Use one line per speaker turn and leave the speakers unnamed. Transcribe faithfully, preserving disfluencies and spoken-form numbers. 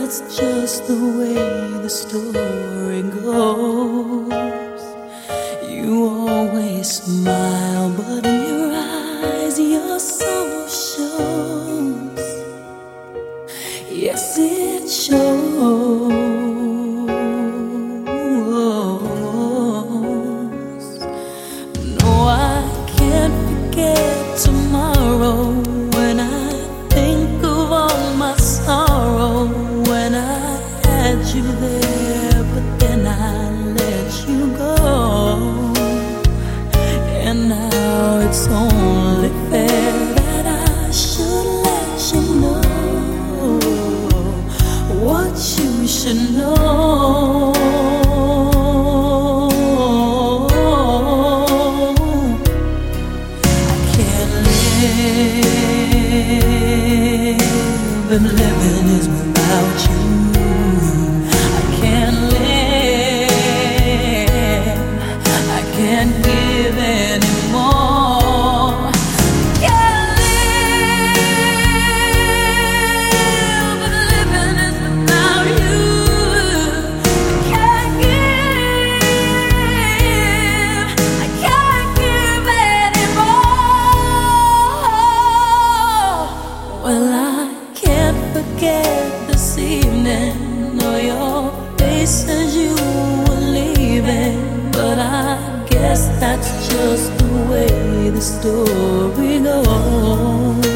that's just the way the story goes. You always smile, but in your eyes your soul shows. Yes, it shows. No, I can't forget tomorrow when I think of all my sorrow. When I had you there, but then I let you go. And now it's only fair that I should let you know what you should know. I can't live, and living is without you. I can't live, I can't give anymore. Can't live, but living is without you. I can't give, I can't give anymore. Well, I can't forget this evening or your face as you were leaving, but I guess that's just the way the story goes.